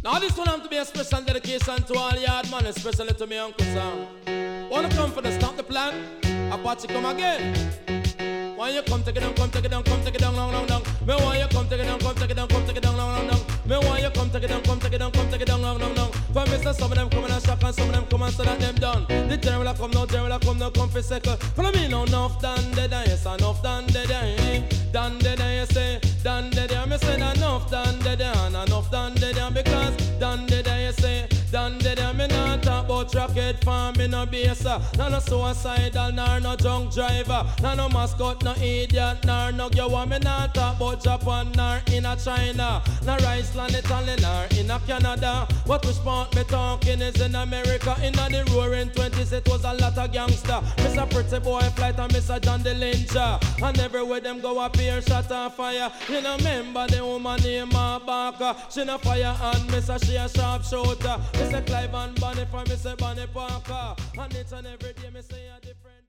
Now this one have to be a special dedication to all yard man, especially to me Uncle Sam. Wanna come for the stop the plan? Apache come again. Why you come take it down, come take it down, come take it down, down, down, down. Me why you come take it down, come take it down, come take it down, down, down, down. Me why you come take it down, come take it down, come take it down, down, down, down. For me say some of them come and shock and some of them come and say that them done. The general come, no general come, no come for second. Follow me now, enough done dead, yes, enough done dead, done dead, you say, done dead, me say that enough done dead, and enough done dead, because done dead, you say, done dead, me not talk about rocket farm, me no base, no suicidal, nor no drunk driver, no mascot, no idiot, nor no girl, me not talk about Japan, nor in a China, nor Iceland, Italy, nor in a Canada. What which part me talking is in America, in the roaring 20s, it was a lot of gangster. Mr. Pretty Boy Flight and Mr. John the Lyncher, and everywhere them go up here, shot and fire. You know, remember the woman named Barker, she no fire and Mr. she a sharp shooter. Mr. Clive and Bonnie for Mr. Bonnie Parker, and it's an every day me say a different.